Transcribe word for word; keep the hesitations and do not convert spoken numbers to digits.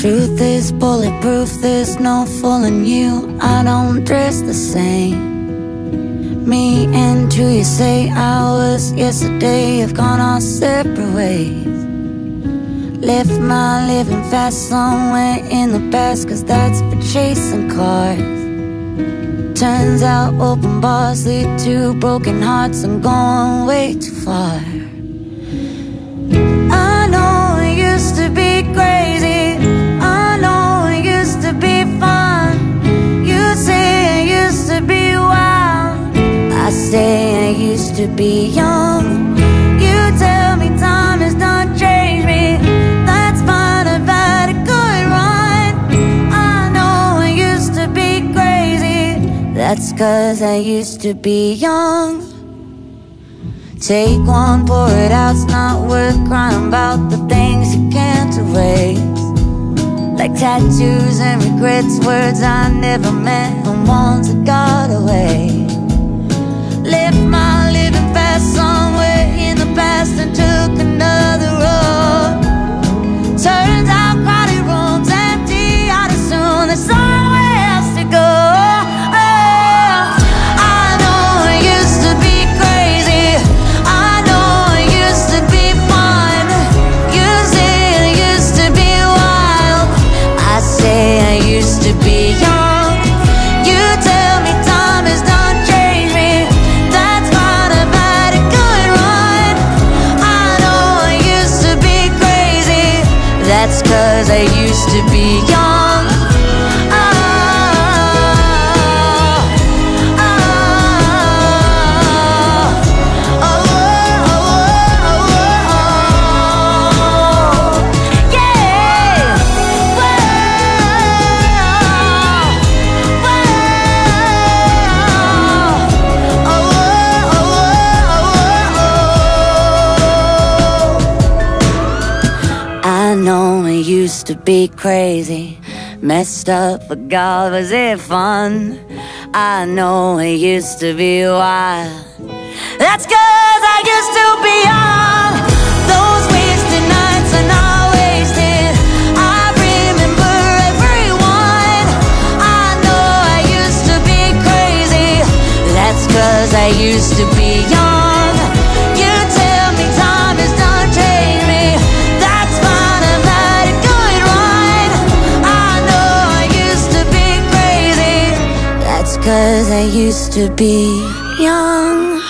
Truth is bulletproof, there's no fooling you. I don't dress the same. Me and who you say I was yesterday have gone our separate ways. Left my living fast somewhere in the past, cause that's for chasing cars. Turns out open bars lead to broken hearts. I'm going way too far. I know it used to be crazy, I know it used to be fun. You say I used to be wild, I say I used to be young. You tell me time has done changed me, that's fine, I've had a good run. I know I used to be crazy, that's cause I used to be young. Take one, pour it out, it's not worth crying about the things you can't erase. Like tattoos and regrets, words I never meant and ones that got away. Left my living fast somewhere in the past and took another road. Turns out crowded rooms empty out as soon, there's somewhere else to go. That's cause I used to be young. Oh, oh, oh, oh, oh, oh, yeah. Whoa, whoa, oh, oh, oh. I know it used to be crazy, messed up, but God, was it fun? I know it used to be wild, that's cause I used to be young. Those wasted nights are not wasted, I remember everyone. I know I used to be crazy, that's cause I used to be young. You tell me time has done changed me, that's fine, I've had a good run. I know I used to be crazy, that's cause I used to be young.